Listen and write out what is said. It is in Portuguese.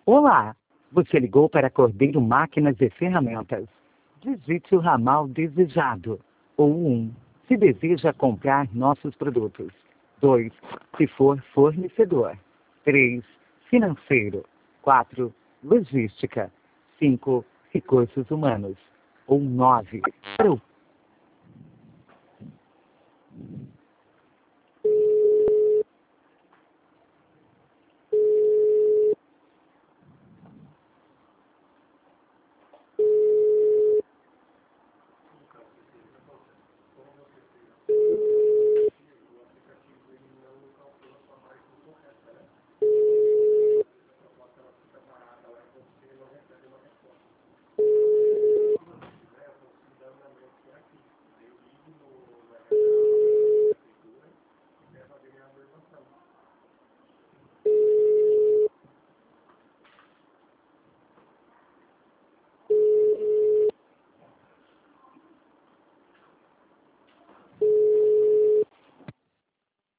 Olá, você ligou para Cordeiro Máquinas e Ferramentas. Digite o ramal desejado. Ou 1, se deseja comprar nossos produtos. 2, se for fornecedor. 3, financeiro. 4, logística. 5, recursos humanos. Ou 9, para o